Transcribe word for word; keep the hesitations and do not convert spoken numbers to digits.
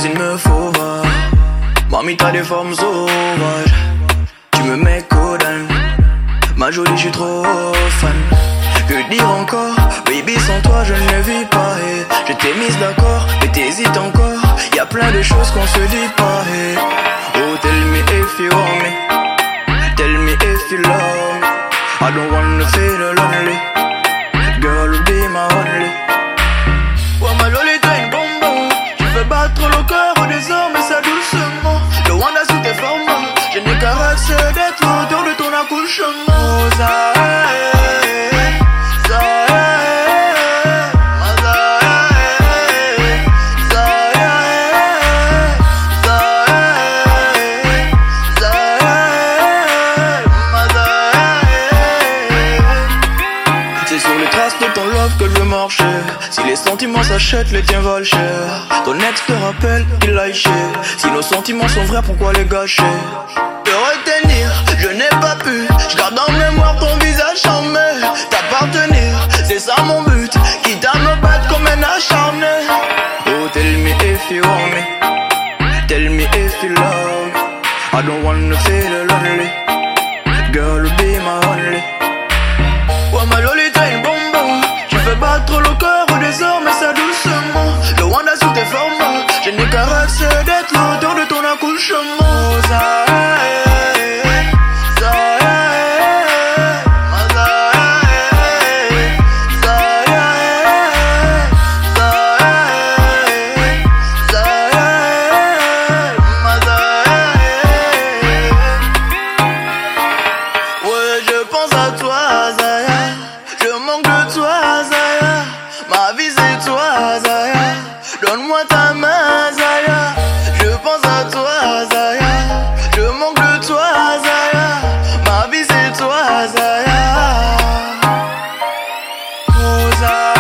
mais il me faut voir. Mamie, t'as des formes sauvages. Tu me mets codane. Ma jolie, je suis trop fan. Que dire encore? Baby, sans toi, je ne vis pas. Hey. Je t'ai mise d'accord, mais t'hésites encore. Y'a plein de choses qu'on se dit pas. Hey. Oh, tell me if you want me. Tell me if you love me. I don't wanna feel lonely. Girl, be my only. Oh, ma lolita, une bonbon. Tu fais battre le cœur au désert, mais ça doucement. Le Wanda sous tes formes. Je n'ai qu'à accès d'être l'odeur de ton accouchement. Oh, ça que je marche. Si les sentiments s'achètent, les tiens valent cher. Ton ex te rappelle, il l'a éché. Si nos sentiments sont vrais, pourquoi les gâcher? Te retenir, je n'ai pas pu. Je garde en mémoire ton visage charmé. T'appartenir, c'est ça mon but. Quitte à me battre comme un acharné. Oh, tell me if you want me. Tell me if you love me. I don't wanna feel lonely. Girl, be my only. Oh, ma lolita, une bonbon. Tu fais battre le cœur au désert, mais ça doucement. Le Wanda sous tes formes. Je n'ai qu'à accès d'être l'odeur de ton accouchement. Oh, ça donne-moi ta main, Zaya. Je pense à toi, Zaya. Je manque de toi, Zaya. Ma vie c'est toi, Zaya. Oh, Zaya.